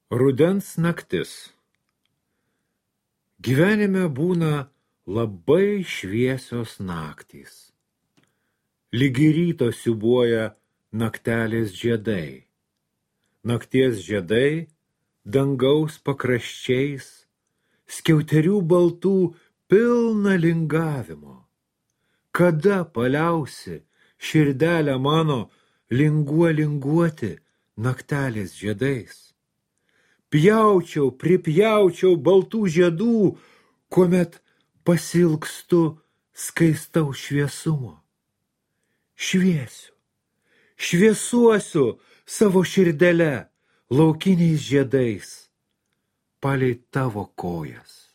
Rudens naktis. Gyvenime būna labai šviesios naktys. Lygi ryto siūbuoja naktelės žiedai. Nakties žiedai dangaus pakraščiais, skiauterių baltų pilna lingavimo. Kada paliausi, širdelę mano, linguoti naktelės žiedais? Pripjaučiau baltų žiedų, kuomet pasilgstu skaistaus šviesumo. Šviesuosiu savo širdele laukiniais žiedais palei tavo kojas.